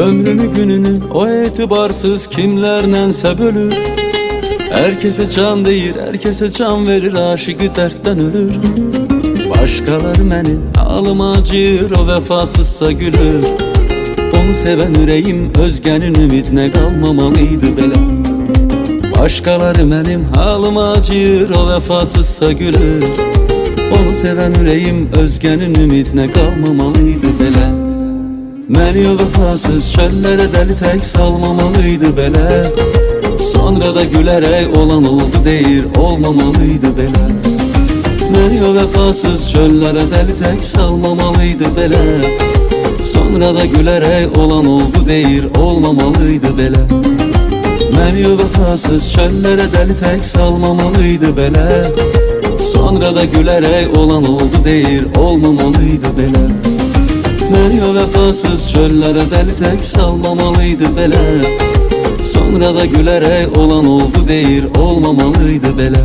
Ömrünü gününü o etibarsız kimlerlense bölür. Herkese can deyir, herkese can verir, aşığı dertten ölür. Başkaları benim halıma acıyır, o vefasızsa gülür. Onu seven yüreğim özgenin ümidine kalmamalıydı belə. Başkaları benim halıma acıyır, o vefasızsa gülür. Onu seven yüreğim özgenin ümidine kalmamalıydı belə. Məni o vefasız çöllere deli tek salmamalıydı belə. Sonra da gülerek olan oldu deyir, olmamalıydı belə. Məni o vefasız çöllere deli tek salmamalıydı belə. Sonra da gülerek olan oldu deyir, olmamalıydı belə. Məni o vefasız çöllere deli tek salmamalıydı belə. Sonra da gülerek olan oldu deyir, olmamalıydı belə. Məni o vefasız çöllere deli tek salmamalıydı belə. Sonra da gülerek olan oldu deyir, olmamalıydı belə.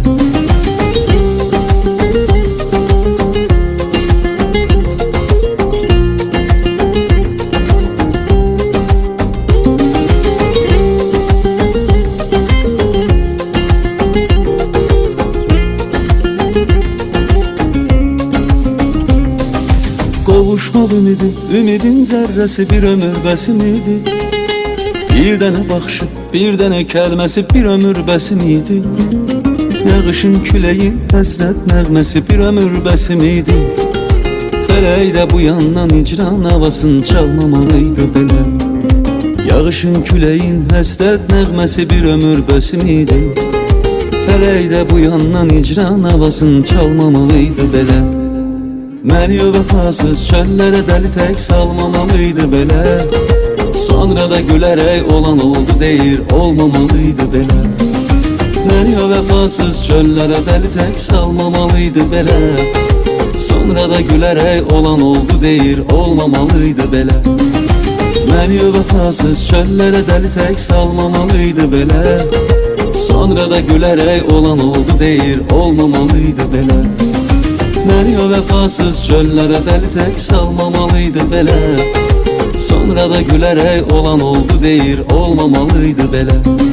Qovuşmaq ümidi, ümidin zərrəsi bir ömür bəsim idi. Bir dənə baxışı, bir dənə kəlməsi bir ömür bəsim idi. Yağışın küləyi, həsrət nəğməsi bir ömür bəsim idi. Fələk də bu yandan icran havasını çalmamalıydı belə. Yağışın küləyin, həsrət nəğməsi bir ömür bəsim idi. Fələk də bu yandan icran havasını çalmamalıydı belə. Məni o vefasız çöllere deli tek salmamalıydı belə. Sonra da gülerek olan oldu deyir, olmamalıydı belə. Məni o vefasız çöllere deli tek salmamalıydı belə. Sonra da gülerek olan oldu deyir, olmamalıydı belə. Məni o vefasız çöllere deli tek salmamalıydı belə. Sonra da gülerek olan oldu deyir, olmamalıydı belə. Məni o vefasız çöllere deli tek salmamalıydı belə. Sonra da gülerek olan oldu deyir, olmamalıydı belə.